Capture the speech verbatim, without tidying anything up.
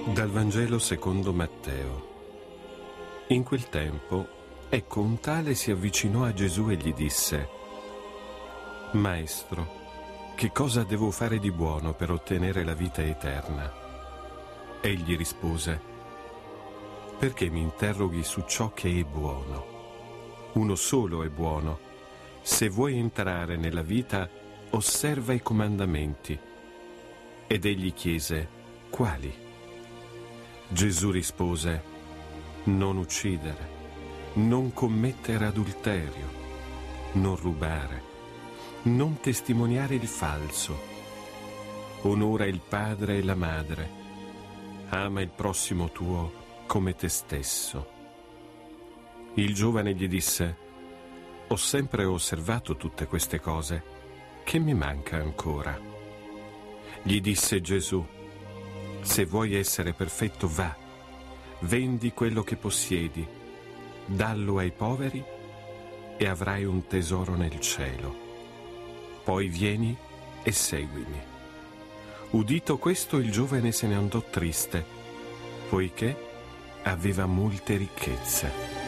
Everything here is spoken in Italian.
Dal Vangelo secondo Matteo. In quel tempo, ecco, un tale si avvicinò a Gesù e gli disse: Maestro, che cosa devo fare di buono per ottenere la vita eterna? Egli rispose: Perché mi interroghi su ciò che è buono? Uno solo è buono. Se vuoi entrare nella vita, osserva i comandamenti. Ed egli chiese: Quali? Gesù rispose: Non uccidere, non commettere adulterio, non rubare, non testimoniare il falso, onora il padre e la madre, ama il prossimo tuo come te stesso. Il giovane gli disse: Ho sempre osservato tutte queste cose, che mi manca ancora? Gli disse Gesù: Se vuoi essere perfetto, va, vendi quello che possiedi, dallo ai poveri e avrai un tesoro nel cielo. Poi vieni e seguimi. Udito questo, il giovane se ne andò triste, poiché aveva molte ricchezze.